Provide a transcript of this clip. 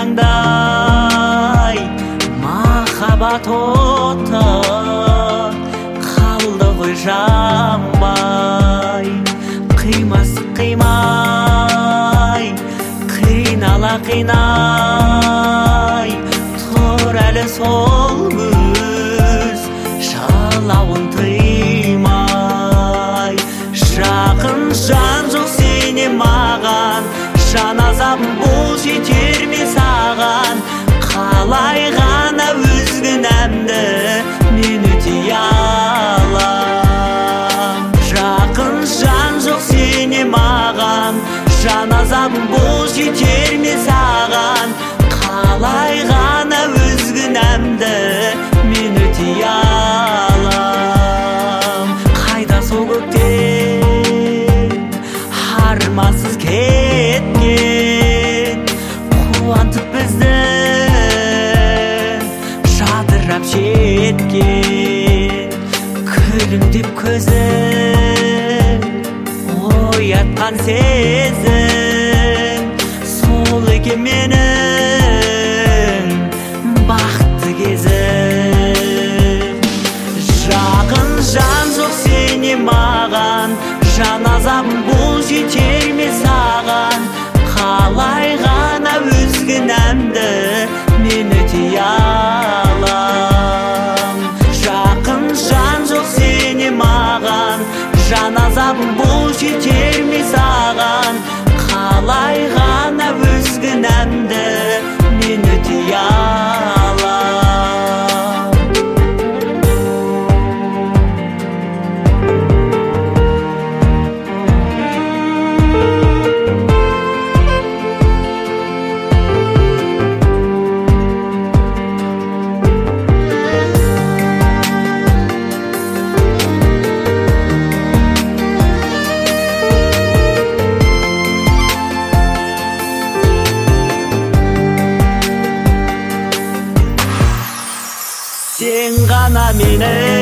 таңдай махаббат оты қалды ғой жанбай. Қимасы қимай, қинала қинай, тұр әлі сол көз жалауын тыймай. Жақын жан жоқ сене маған, жан азабым бұл жетер ме саған? Қалай ғана өз кінәмді мен өтей алам? Жақын жан жоқ сене маған, жан азабым бұл жетер ме саған? Қалай ғана өз кінәмді мен өтей алам? Қайда сол көктен армансыз кеткен, қуантып бізді жадырап жеткен, күлімдеп көзін оятқан сезім, сол екен менің бақытты кезім. Жақын жан жоқ сене маған, жан азабым бұл жетер ме саған? Қалай ғана өз кінәмді мен өтей алам? Жақын жан жоқ сене маған, жан азабым бұл жетер ме саған? Қалай ғана өз кінәмді мен өтей алам? Сен ғана менің